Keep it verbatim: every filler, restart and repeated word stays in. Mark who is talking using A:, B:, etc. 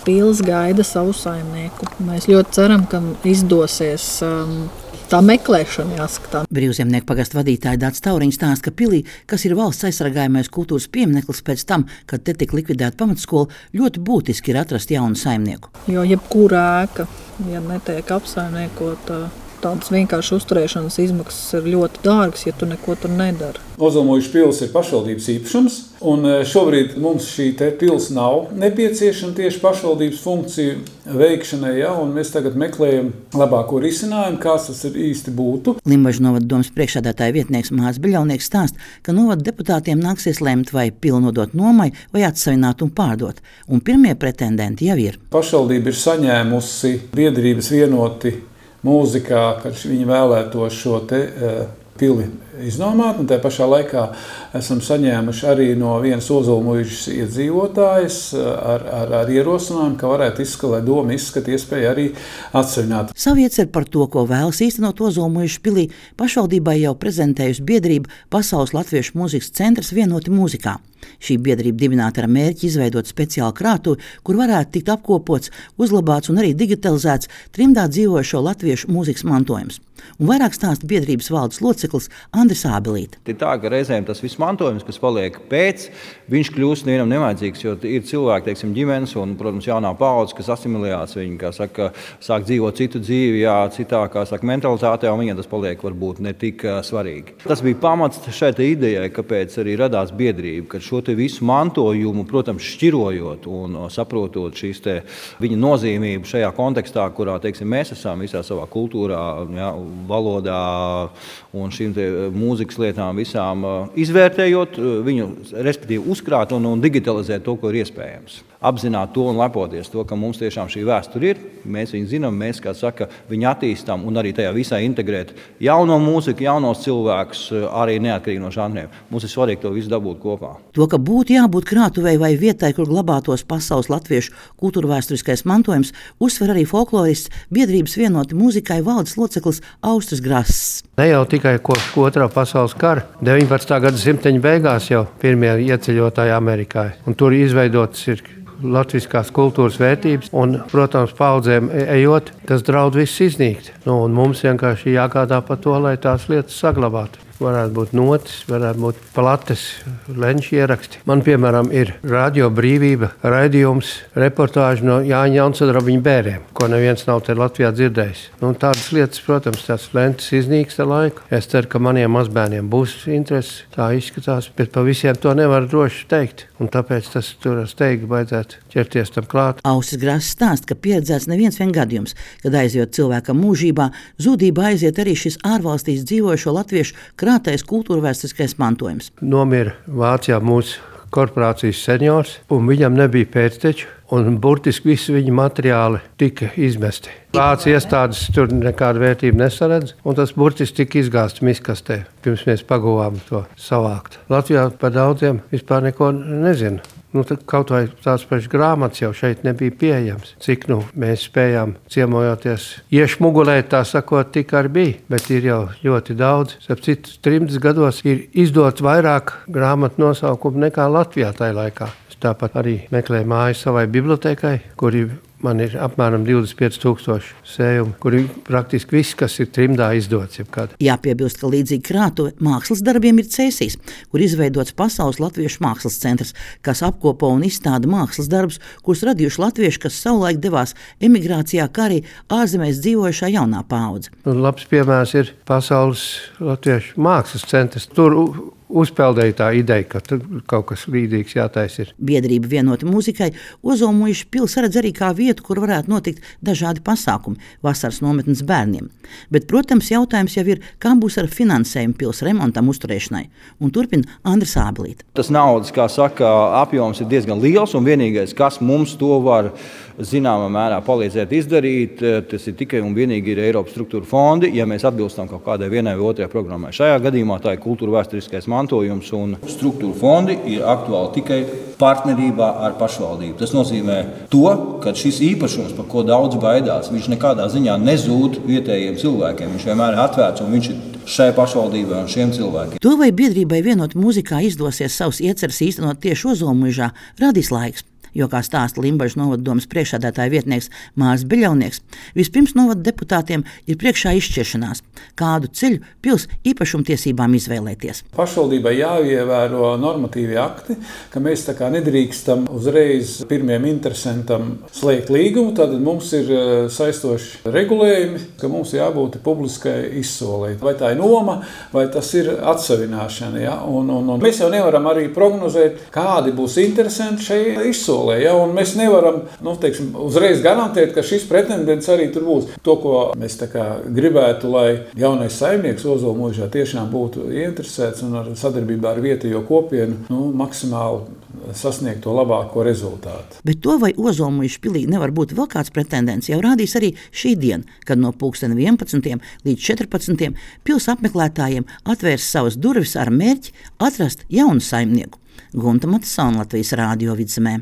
A: pils gaida savu saimnieku. Mēs ļoti ceram, ka izdosies um, tā meklēšana jāskatā.
B: Brīvzemnieku pagasta vadītāja Dāca Tauriņa stāsta, ka pilī, kas ir valsts aizsargājamais kultūras piemineklis pēc tam, kad te tika likvidēta pamatskola, ļoti būtiski ir atrast jaunu saimnieku.
A: Jo jebkura ēka, ja netiek apsaimniekota, tādas vienkārši uzturēšanas izmaksas ir ļoti dārgas, ja tu neko tur nedari.
C: Ozolmuižas pils ir pašvaldības īpašums, un šobrīd mums šī te pils nav nepieciešama tieši pašvaldības funkciju veikšanai, ja, un mēs tagad meklējam labāko risinājumu, kāds tas ir īsti būtu.
B: Limbažu novada domes priekšsēdētāja vietnieks Māris Beļaunieks stāsta, ka novada deputātiem nāksies lemt, vai pilu nodot nomai, vai atsavināt un pārdot, un pirmie pretendenti jau ir.
C: Pašvaldība ir saņēmusi biedrības vienoti mūzikā, kad viņi vēlētos šo te uh, pili iznomāt, un tā pašā laikā esam saņēmuši arī no vienas Ozolmuižas iedzīvotājas ar, ar, ar ierosinājumu, ka varētu izskatīt, doma izskata iespēju arī atsevināt.
B: Savu ieceru par to, ko vēlas īstenot Ozolmuižas pilī, pašvaldībai jau prezentējusi biedrība Pasaules latviešu mūzikas centrs Vienoti mūzikā. Šī biedrība dibināta ar mērķi izveidot speciālu krātuvi, kur varētu tikt apkopots, uzlabāts un arī digitalizēts trimdā dzīvojošo latviešu mūzikas mantojums. Un vairāk stāsta biedrības valdes loceklis Andris Ābelīte.
D: Ir tā, ka reizēm tas viss mantojums, kas paliek pēc, viņš kļūst nevienam nevajadzīgs, jo ir cilvēki, teiksim, ģimenes un, protams, jaunā paudze, kas asimilējās, viņi, kā saka, sāk dzīvot citu dzīvi, jā, citā, kā saka, mentalitātē, un viņiem tas paliek varbūt ne tik uh, svarīgi. Tas bija pamats šai idejai, kāpēc arī radās biedrība, ka šo te visu mantojumu, protams, šķirojot un uh, saprotot šīs te viņa nozīmību šajā kontekstā, kurā, teiksim, mēs esam visā savā kultūrā, jā, valodā un šīm te mūzikas lietām visām izvērtējot, viņu respektīvi uzkrāt un, un digitalizēt to, ko ir iespējams. Apzināt to un lepoties to, ka mums tiešām šī vēsture ir, mēs viņu zinām, mēs, kā saka, viņu attīstām un arī tajā visā integrēt jauno mūziku, jaunos cilvēkus, arī neatkarīgi no žanriem. Mums ir svarīgi to visu dabūt kopā.
B: To, ka būtu jābūt krātuvei vai vietai, kur glabātos pasaules latviešu kultūrvēsturiskais mantojums, uzsver arī folklorists biedrības Vienoti mūzikai valdes loceklis Austris Grass.
E: Ne jau tikai kopš otrā pasaules kara, deviņpadsmitā gadsimta beigās jau pirmie ieceļotāji Amerikā, un tur izveidotas ir latviskās kultūras vērtības, un, protams, paudzēm ejot, tas draud viss iznīkt. Nu, un mums vienkārši jāgādā par to, lai tās lietas saglabātu. Varētu būt notis, varētu būt plates, lenču ieraksti. Man, piemēram, ir Radio Brīvība, raidījums, reportāži no Jāņa Jaunsudrabiņa bēriem, ko neviens nav te Latvijā dzirdējis. Nu, tādas lietas, protams, tās lentes iznīkst ar laiku. Es ceru, ka maniem mazbērniem būs interesi, tā izskatās, bet pa visiem to nevar droši teikt. Un tāpēc tas tur ar steigi vajadzētu ķerties tam klāt.
B: Austris Grass stāsta, ka pieredzēts neviens vien gadījums, kad aiziet cilvēkam mūžībā, zudībā aiziet arī šis ārvalstīs dzīvojošo latviešu krātais kultūrvēsturiskais mantojums.
E: Nomira Vācijā mūsu korporācijas seniors, un viņam nebija pēcteču, un burtiski visi viņa materiāli tika izmesti. Vācijas iestādes tur nekādu vērtību nesaredz, un tas burtiski tika izgāsts miskastē, pirms mēs paguvām to savākt. Latvijā par daudziem vispār neko nezinu. Nu, kaut vai tās pašas grāmatas jau šeit nebija pieejams. Cik nu, mēs spējām ciemojoties iešmugulēt, tā sakot, tik arī bija, bet ir jau ļoti daudz. Starp citu, trimdus gados ir izdots vairāk grāmatu nosaukumu nekā Latvijā tajā laikā. Es tāpat arī meklēju māju savai bibliotēkai, kur ir man ir apmēram divdesmit pieci tūkstoši sējumu, kur ir praktiski viss, kas ir trimdā izdots jebkad.
B: Jāpiebilst, ka līdzīgi krātuve mākslas darbiem ir Cēsīs, kur izveidots Pasaules latviešu mākslas centrs, kas apkopo un izstāda mākslas darbus, kurus radījuši latvieši, kas savulaik devās emigrācijā, kā arī ārzemēs dzīvojušā jaunā paudze.
E: Un labs piemērs ir Pasaules latviešu mākslas centrs. Tur uzpeldēja tā ideja, ka tur kaut kas līdzīgs jātaisa ir.
B: Biedrība Vienoti mūzikai Ozolmuižas pils redz arī kā vietu, kur varētu notikt dažādi pasākumi, vasaras nometnes bērniem. Bet, protams, jautājums jau ir, kā būs ar finansējumu pils remontam uzturēšanai. Un turpina Andris Ābelīte.
D: Tas naudas, kā saka, apjoms ir diezgan liels, un vienīgais, kas mums to var zināmā mērā palīdzēt izdarīt, tas ir tikai un vienīgi ir Eiropas struktūra fondi, ja mēs atbilstam kaut kādai vienai vai otrai programmai. Šajā gadījumā tā ir kultūra vēsturiskais mantojums, un struktūra fondi ir aktuāli tikai partnerībā ar pašvaldību. Tas nozīmē to, ka šis īpašums, par ko daudz baidās, viņš nekādā ziņā nezūd vietējiem cilvēkiem. Viņš vienmēr ir atvērts, un viņš ir šai pašvaldībai un šiem cilvēkiem.
B: To, vai biedrībai Vienoti mūzikā izdosies savus ieceres īstenot tieši Ozolmuižā, radīs laiks. jo, kā stāsta Limbažu novada domas priekšsēdētāja vietnieks Māris Beļaunieks, vispirms novada deputātiem ir priekšā izšķiršanās, kādu ceļu pils īpašumtiesībām izvēlēties.
C: Pašvaldībai jāievēro normatīvi akti, ka mēs tā kā nedrīkstam uzreiz pirmiem interesantam slēgt līgumu, tad mums ir saistoši regulējumi, ka mums jābūt publiskai izsolei. Vai tā ir noma, vai tas ir atsavināšana. Ja? Un, un, un mēs jau nevaram arī prognozēt, kādi būs interesanti šai izsolē. Ja? Un mēs nevaram nu, teiksim, uzreiz garantēt, ka šis pretendents arī tur būs. To, ko mēs tā kā gribētu, lai jaunais saimnieks Ozola mūžā tiešām būtu ieinteresēts un ar sadarbībā ar vietējo kopienu nu, maksimāli sasniegt to labāko rezultātu.
B: Bet to, vai Ozolmuižas pilī nevar būt vēl kāds pretendents, jau rādīs arī šī diena, kad no pulksten vienpadsmitiem līdz četrpadsmitiem pils apmeklētājiem atvērs savas durvis ar mērķi atrast jaunu saimnieku. Gunta Matisona, Latvijas Rādio Vidzemē.